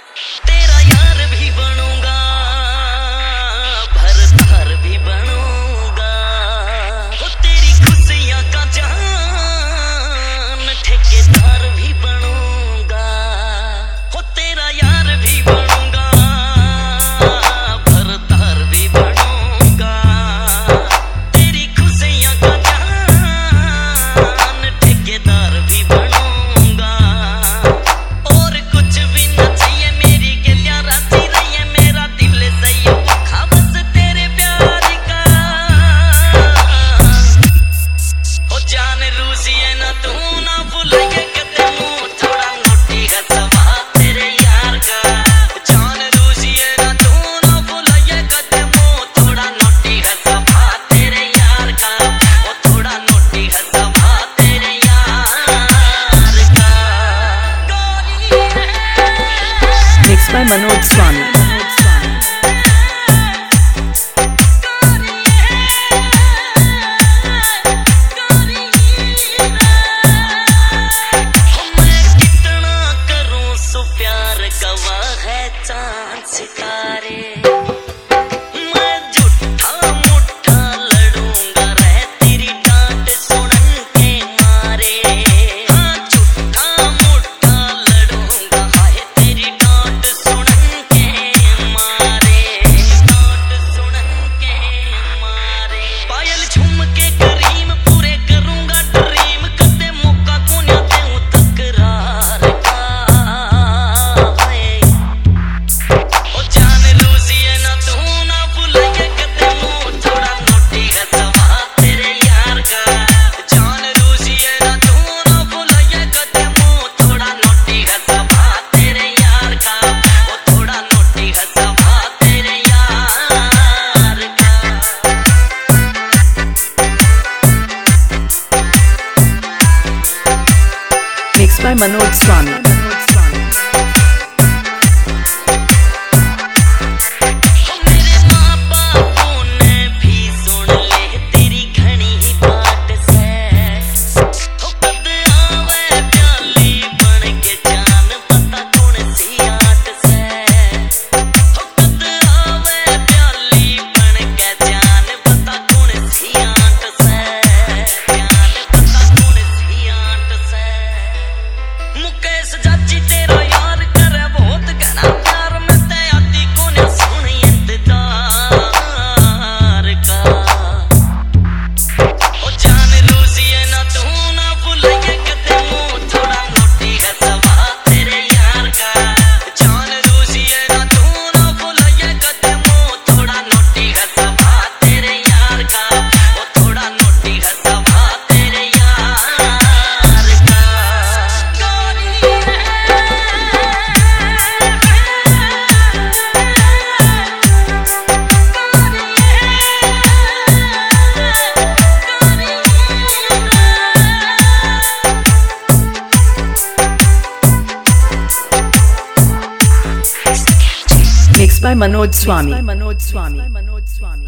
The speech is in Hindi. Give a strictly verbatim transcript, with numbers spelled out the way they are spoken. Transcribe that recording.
तेरा यार भी बनूंगा, भरतार भी बनूंगा, वो तेरी खुशियां का जान ठेकेदार भी बनूंगा, वो तेरा यार भी बनूंगा, भरतार भी बनूंगा, तेरी खुशियां का जान ठेकेदार भी बनूंगा। by Manoj Swami. Mixed by Manoj Swami. Mixed by Manoj Swami.